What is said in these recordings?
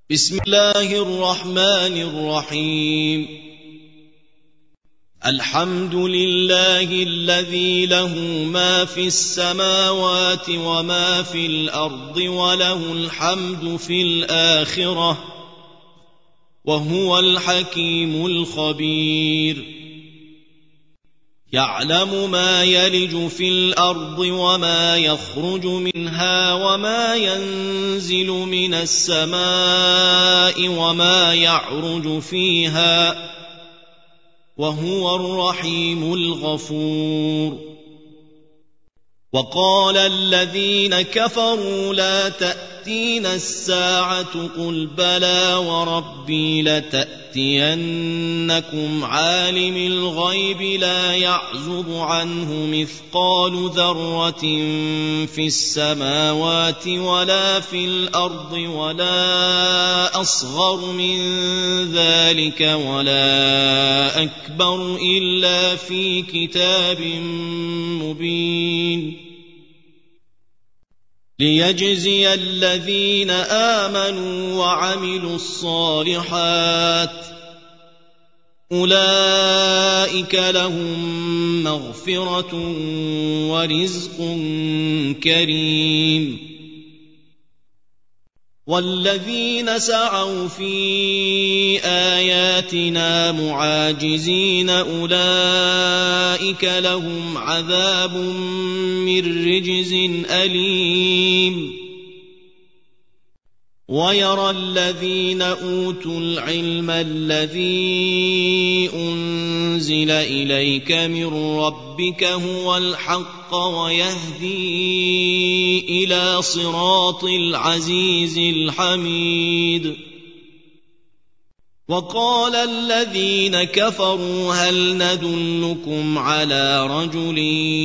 بسم الله الرحمن الرحيم. الحمد لله الذي له ما في السماوات وما في الأرض وله الحمد في الآخرة وهو الحكيم الخبير. يعلم ما يلج في الأرض وما يخرج منها وما ينزل من السماء وما يعرج فيها وهو الرحيم الغفور. وقال الذين كفروا لا تأتينا الساعة قل بلى وربي لتأتينكم عالم الغيب لا يعزب عنه مثقال ذرة في السماوات ولا في الأرض ولا أصغر من ذلك ولا أكبر إلا في كتاب مبين. ليجزي الذين آمنوا وعملوا الصالحات أولئك لهم مغفرة ورزق كريم. والذين سعوا في آياتنا معاجزين أولئك لهم عذاب من رجز أليم. ويرى الذين أوتوا العلم الذي أنزل إليك من ربك هو الحق ويهدي إلى صراط العزيز الحميد. وقال الذين كفروا هل ندلكم على رجل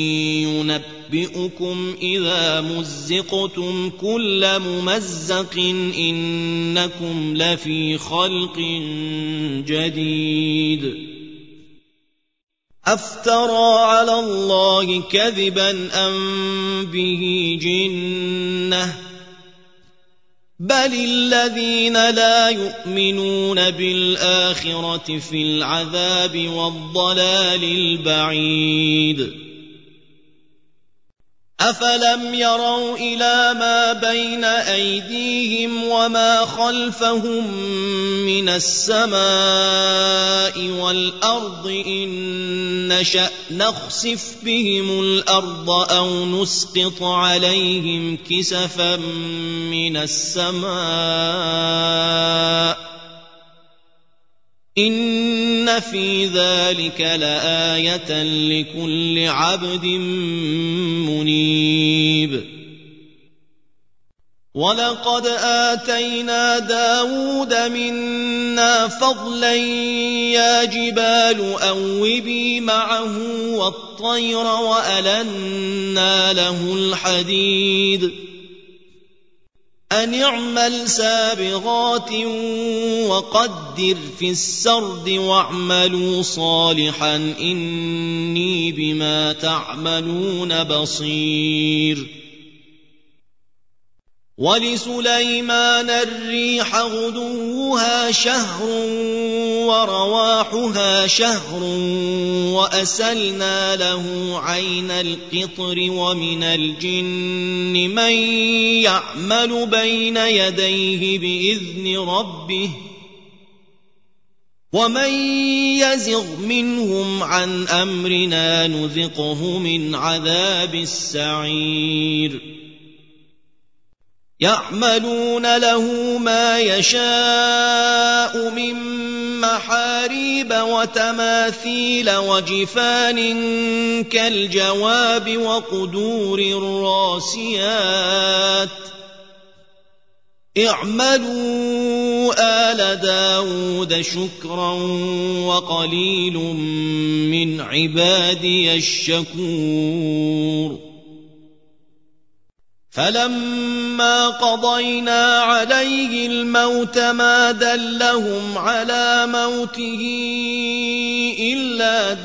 ينبئكم إذا مزقتم كل ممزق إنكم لفي خلق جديد. أفترى على الله كذبا أم به جنة بل الذين لا يؤمنون بالآخرة في العذاب والضلال البعيد. أفلم يروا إلى ما بين أيديهم وما خلفهم من السماء والأرض إن نشأ نخسف بهم الأرض أو نسقط عليهم كسفا من السماء إن في ذلك لآية لكل عبد منيب. ولقد آتينا داود منا فضلا يا جبال أوبي معه والطير وألنا له الحديد أن اعمل سابغات وقدر في السرد واعملوا صالحا إني بما تعملون بصير. ولسليمان الريح غدوها شهر ورواحها شهر وأسلنا له عين القطر ومن الجن من يعمل بين يديه بإذن ربه ومن يزغ منهم عن أمرنا نذقه من عذاب السعير. يعملون له ما يشاء من محاريب وتماثيل وجفان كالجواب وقدور الراسيات اعملوا آل داود شكرا وقليل من عبادي الشكور. فلما قضينا عليه الموت ما دلهم على موته إلا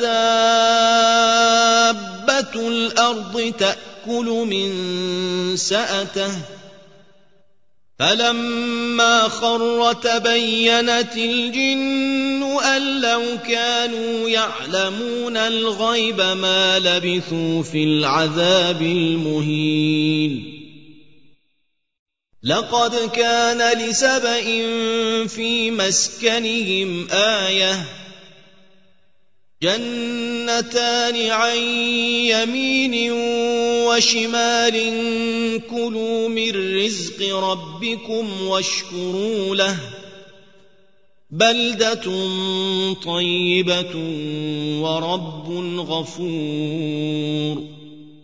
دابة الأرض تأكل من سأته فلما خر تبينت الجن أن لو كانوا يعلمون الغيب ما لبثوا في العذاب المهين. لقد كان لسبإ في مسكنهم آية جنتان عن يمين وشمال كلوا من رزق ربكم واشكروا له بلدة طيبة ورب غفور.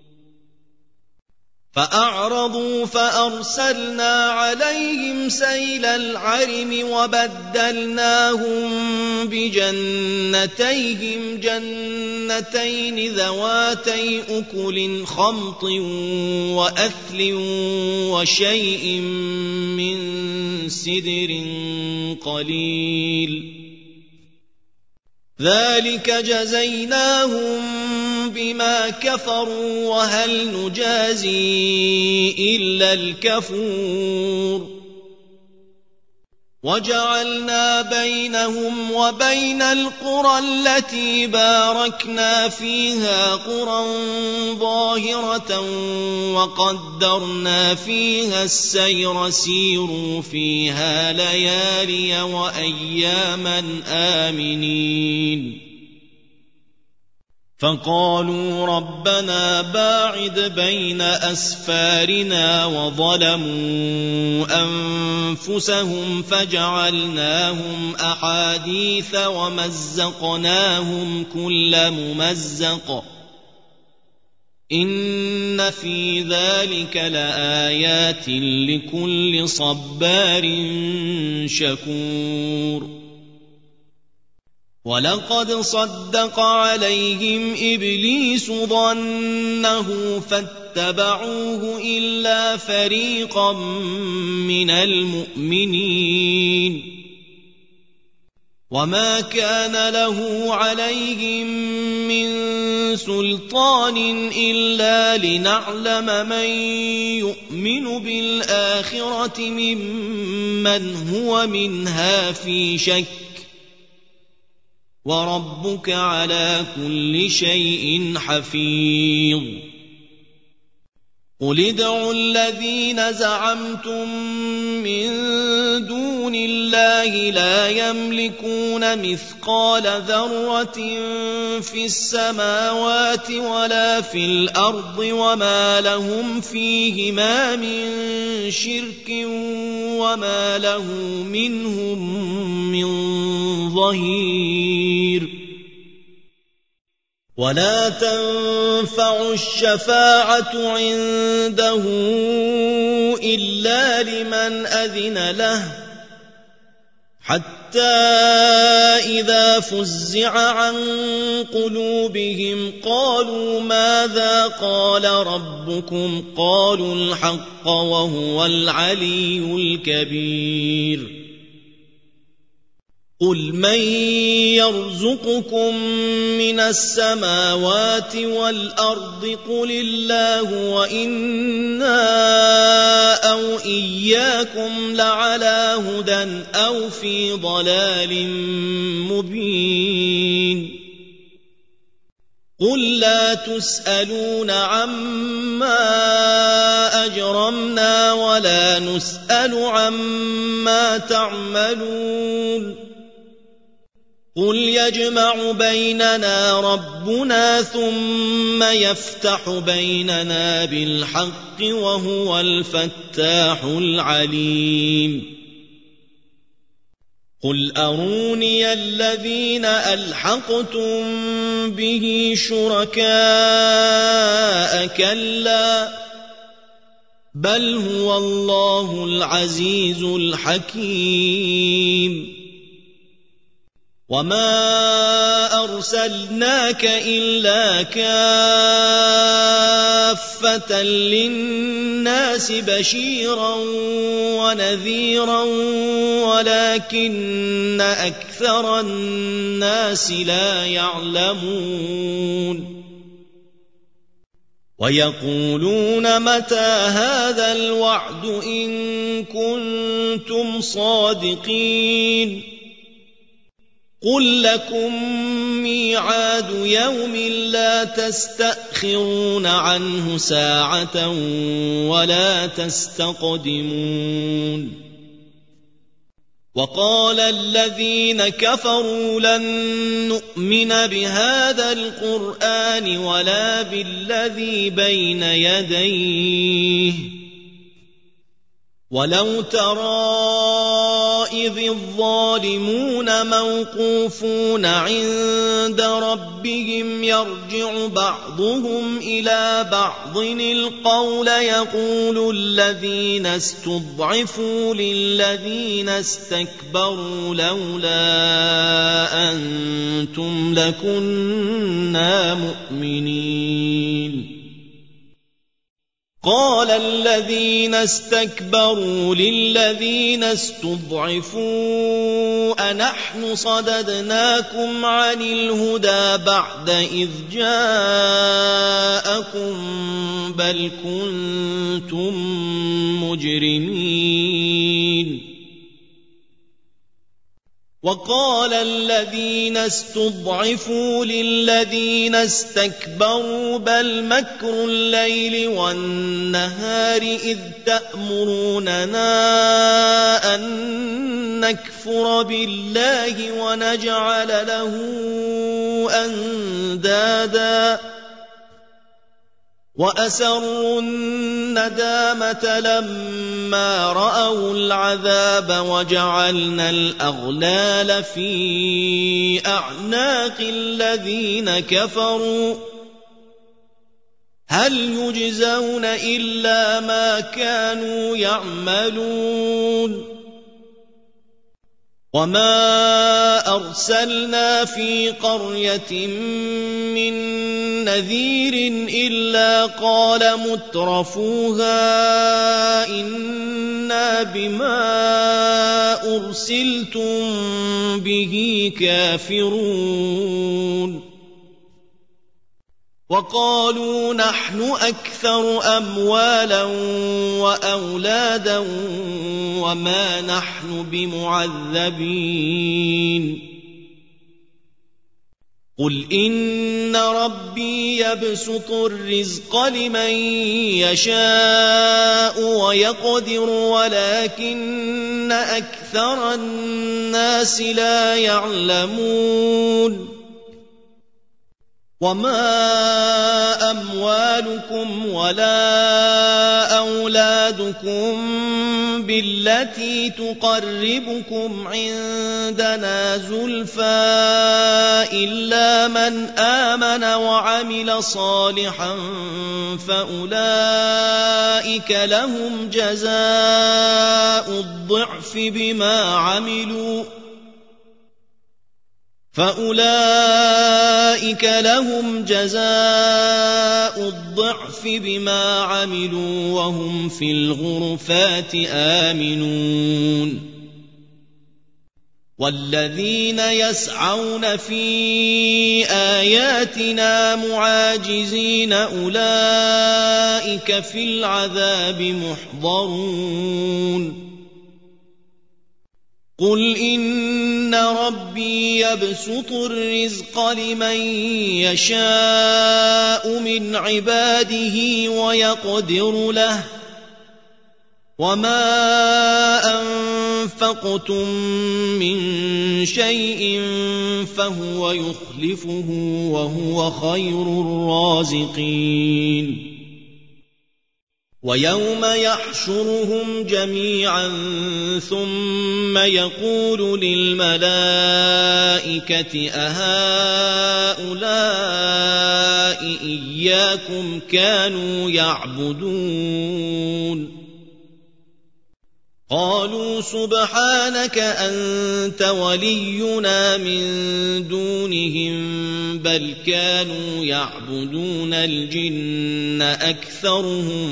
فأعرضوا فأرسلنا عليهم سيل العرم وبدلناهم بجنتيهم جنتين ذواتي أكل خمط وأثل وشيء من سدر قليل ذلك جزيناهم بما كفروا وهل نجازي إلا الكفور. وجعلنا بينهم وبين القرى التي باركنا فيها قرى ظاهرة وقدرنا فيها السير سيروا فيها ليالي وأياما آمنين. فقالوا ربنا باعد بين أسفارنا وظلموا أنفسهم فجعلناهم أحاديث ومزقناهم كل ممزق إن في ذلك لآيات لكل صبار شكور. ولقد صدق عليهم إبليس ظنه فاتبعوه إلا فريقا من المؤمنين وما كان له عليهم من سلطان إلا لنعلم من يؤمن بالآخرة ممن هو منها في شك وربك على كل شيء حفيظ. قل ادعوا الذين زعمتم من دون الله لا يملكون مثقال ذرة في السماوات ولا في الأرض وما لهم فيهما من شرك وما له منهم من ظهير. ولا تنفع الشفاعة عنده إلا لمن أذن له حتى إذا فزع عن قلوبهم قالوا ماذا قال ربكم قالوا الحق وهو العلي الكبير. قل من يرزقكم من السماوات والأرض قل الله وإنا أو إياكم لعلى هدى أو في ضلال مبين. قل لا تسألون عما أجرمنا ولا نسأل عما تعملون. قل يجمع بيننا ربنا ثم يفتح بيننا بالحق وهو الفتاح العليم. قل أروني الذين ألحقتم به شركاء كلا بل هو الله العزيز الحكيم. وما أرسلناك إلا كافة للناس بشيرا ونذيرا ولكن أكثر الناس لا يعلمون. ويقولون متى هذا الوعد إن كنتم صادقين قل لكم ميعاد يوم لا تستأخرون عنه ساعة ولا تستقدمون وقال الذين كفروا لن نؤمن بهذا القرآن ولا بالذي بين يديه ولو ترى إذ الظالمون موقوفون عند ربهم يرجع بعضهم إلى بعض القول يقول الذين استضعفوا للذين استكبروا لولا أنتم لكنا مؤمنين قال الذين استكبروا للذين استضعفوا أنحن صددناكم عن الهدى بعد إذ جاءكم بل كنتم مجرمين وقال الذين استضعفوا للذين استكبروا بل مكر الليل والنهار إذ تأمروننا أن نكفر بالله ونجعل له أندادا وأسروا الندامة لما رأوا العذاب وجعلنا الأغلال في أعناق الذين كفروا هل يجزون إلا ما كانوا يعملون وما أرسلنا في قرية من نذير إلا قال مترفوها إنا بما أرسلتم به كافرون وقالوا نحن أكثر أموالا وأولادا وما نحن بمعذبين قل إن ربي يبسط الرزق لمن يشاء ويقدر ولكن أكثر الناس لا يعلمون وما أموالكم ولا أولادكم بالتي تقربكم عندنا زلفى إلا من آمن وعمل صالحا فأولئك لهم جزاء الضعف بما عملوا وهم في الغرفات آمنون والذين يسعون في آياتنا معاجزين أولئك في العذاب محضرون قل إن ربي يبسط الرزق لمن يشاء من عباده ويقدر له وما أنفقتم من شيء فهو يخلفه وهو خير الرازقين ويوم يحشرهم جميعا ثم يقول للملائكة أهؤلاء إياكم كانوا يعبدون قالوا سبحانك أنت ولينا من دونهم بل كانوا يعبدون الجن أكثرهم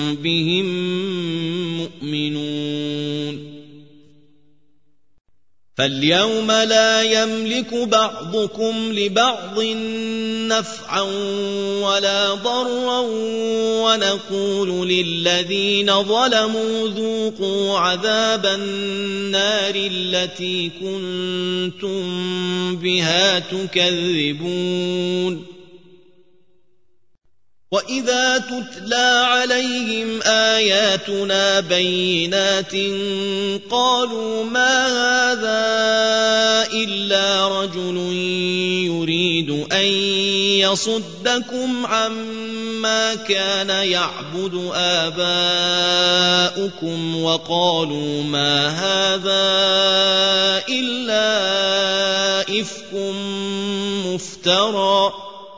بهم مؤمنون فاليوم لا يملك بعضكم لبعض نفعا ولا ضرا ونقول للذين ظلموا ذوقوا عذاب النار التي كنتم بها تكذبون وإذا تتلى عليهم آياتنا بينات قالوا ما هذا إلا رجل يريد أن يصدكم عما كان يعبد آباؤكم وقالوا ما هذا إلا إفك مفترى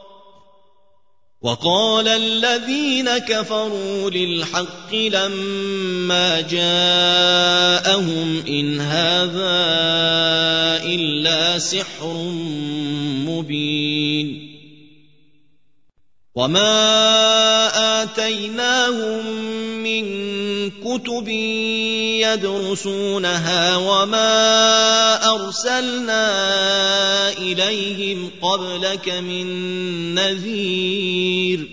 وقال الذين كفروا للحق لما جاءهم إن هذا إلا سحر مبين وما آتيناهم من كتب يدرسونها وما أرسلنا إليهم قبلك من نذير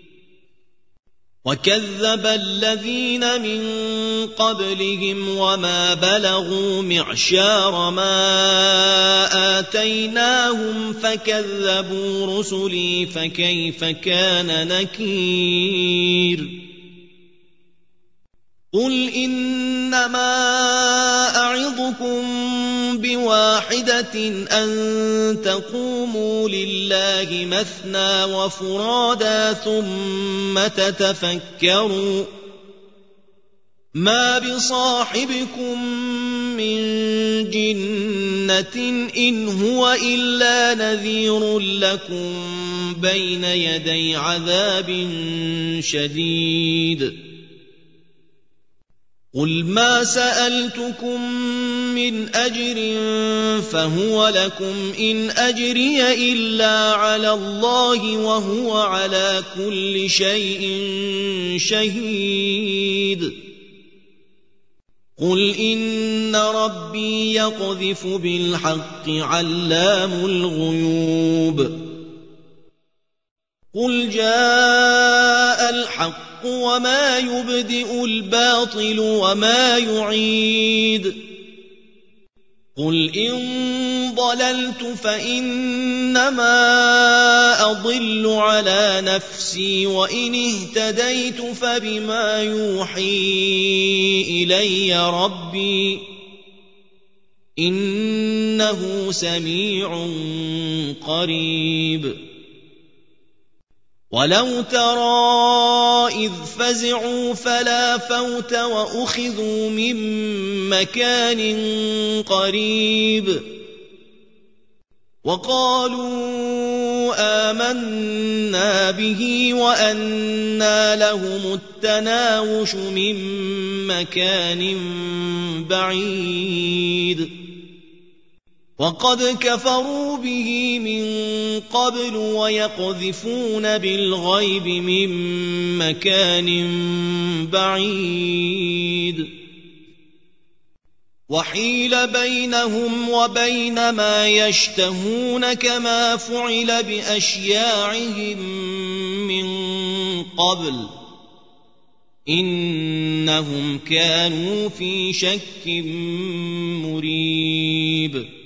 وكذب الذين من قبلهم وما بلغوا معشار ما آتيناهم فكذبوا رسلي فكيف كان نكير قل إنما أعظكم بواحدة أن تقوموا لله مثنى وفرادا ثم تتفكروا ما بصاحبكم من جنة إن هو إلا نذير لكم بين يدي عذاب شديد قل ما سألتكم من أجر فهو لكم إن أجري إلا على الله وهو على كل شيء شهيد قل إن ربي يقذف بالحق علام الغيوب قل جاء الحق وما يبدئ الباطل وما يعيد قل إن ضللت فإنما أضل على نفسي وإن اهتديت فبما يوحي إلي ربي إنه سميع قريب ولو ترى إذ فزعوا فلا فوت وأخذوا من مكان قريب وقالوا آمنا به وأنى لهم التناوش من مكان بعيد وقد كفروا به من قبل ويقذفون بالغيب من مكان بعيد وحيل بينهم وبين ما يشتهون كما فعل بأشياعهم من قبل إنهم كانوا في شك مريب